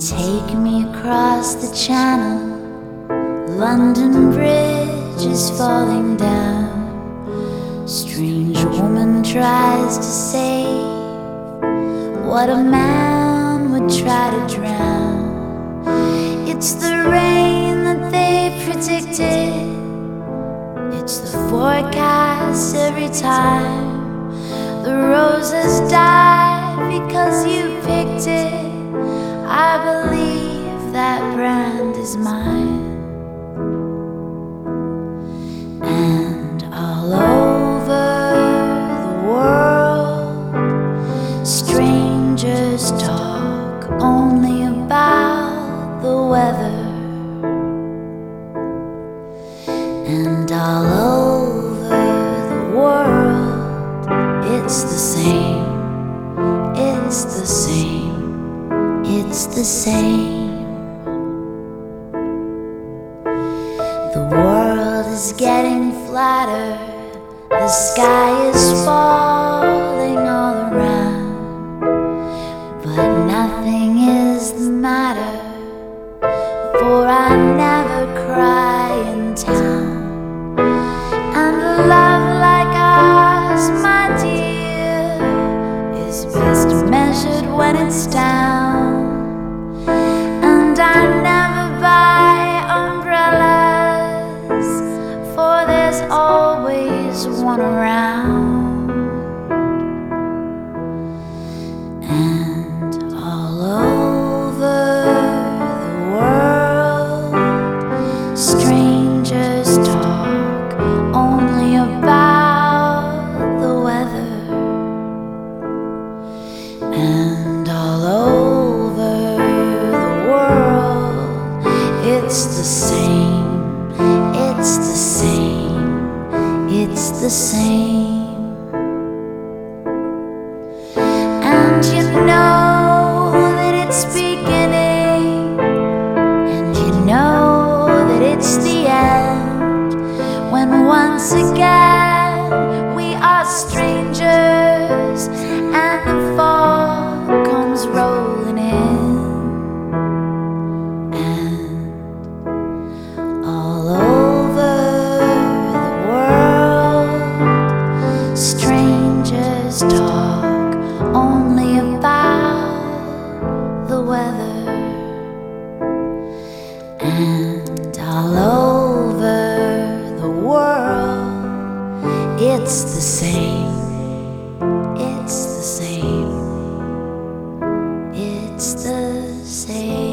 Take me across the channel. London Bridge is falling down. Strange woman tries to save what a man would try to drown. It's the rain that they predicted. It's the forecast every time. The roses died because you picked it. I believe that brand is mine. And all over the world, strangers talk only about the weather. And all over the world, it's the same, it's the same, it's the same. The world is getting flatter, the sky is falling all around, but nothing is the matter, for I never cry in town. And a love like ours, my dear, is best measured when it's down. And I never buy umbrellas, for there's always one around. And all over the world, strangers talk only about the weather. And all over the world, it's the same, it's the same, it's the same. And you know that it's beginning, and you know that it's the end, when once again we are strangers and the fog comes rolling in. And all over the world, strangers talk only about the weather. And all over the world, it's the same, it's the same, it's the same.